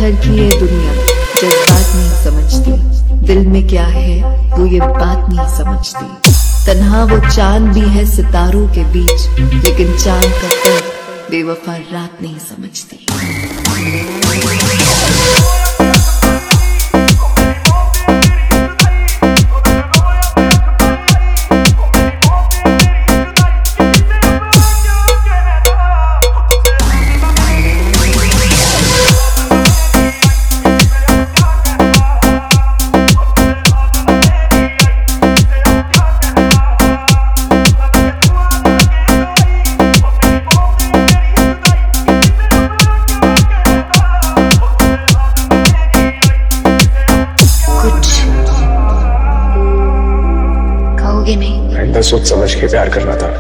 पत्थर की ये दुनिया जज्बात नहीं समझती, दिल में क्या है वो ये बात नहीं समझती। तन्हा वो चांद भी है सितारों के बीच, लेकिन चांद का दर्द बेवफा रात नहीं समझती। आइंदा सोच समझ के प्यार करना था।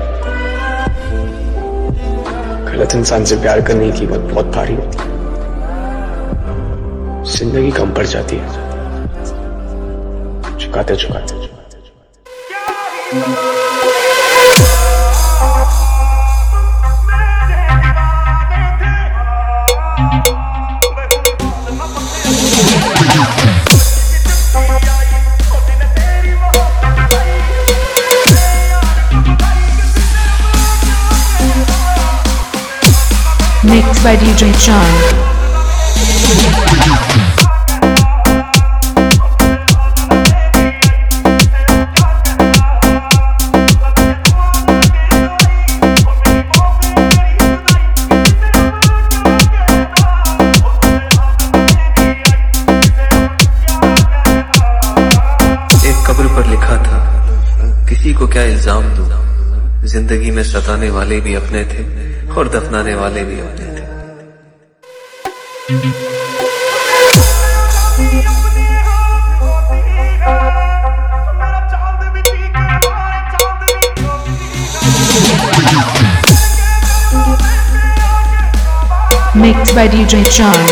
गलत इंसान से प्यार करने की कीमत बहुत भारी होती है, जिंदगी कम पड़ जाती है चुकाते चुकाते। Mixed by DJ John. एक कब्र पर लिखा था, किसी को क्या इल्जाम दूं, जिंदगी में सताने वाले भी अपने थे और दफनाने वाले भी अपने थे। Mixed by DJ John.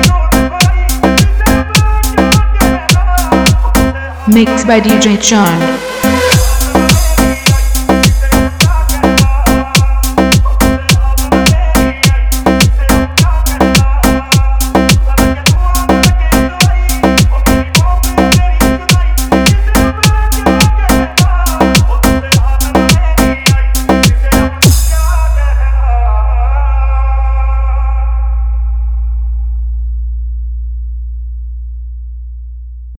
Mixed by DJ John.